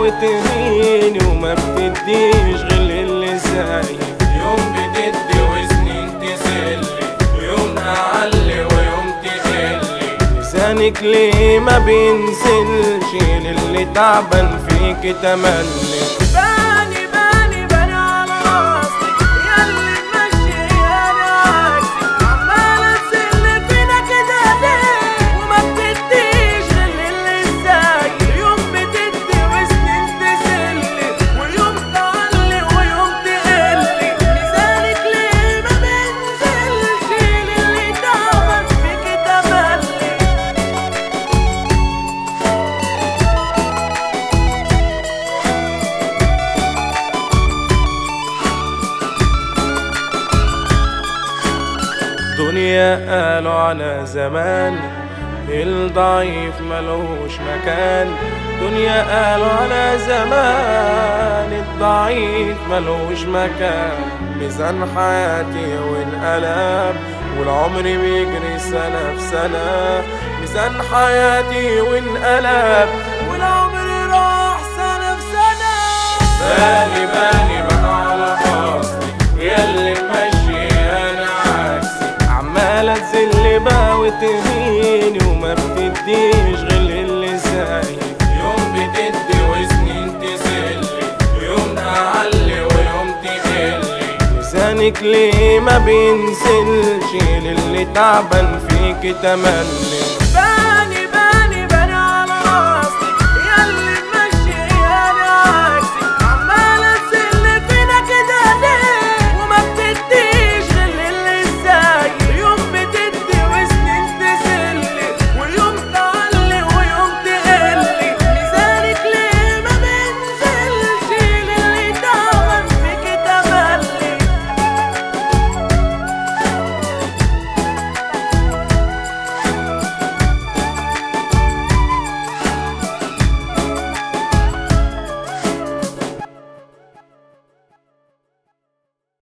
وتهيني وما بتديش غير اللي زيي. يوم بتدي وسنين تسلي، ويوم أعلي ويوم تقلي. ميزانك ليه ما بينزلش للي تعبان فيك تملي. باني على راسي ياللي ماشي انا عكسي، عمالة تسل فينا كده ليه وما بتديش غير اللي زيي. يوم بتدي وسنين تسلي، ويوم تعلي ويوم تقلي. ميزانك ليه ما بينزلش للي تعبان فيك تملي. دنيا قالوا على زمان الضعيف ملوش مكان. دنيا قالوا على زمان الضعيف ملوش مكان. ميزان حياتي وانقلب والعمر بيجري سنة في سنة. ميزان حياتي وانقلب والعمر راح سنة في سنة. بالي بقى على قصدي ياللي ماشي أنا عكسي. عمالة تزل بقى وتهيني وما بتديش غير اللي زيي. يوم بتدي وسنين تسلي، ويوم أعلي ويوم تقلي. ميزانك ليه ما بينزلش للي تعبان فيك تملي.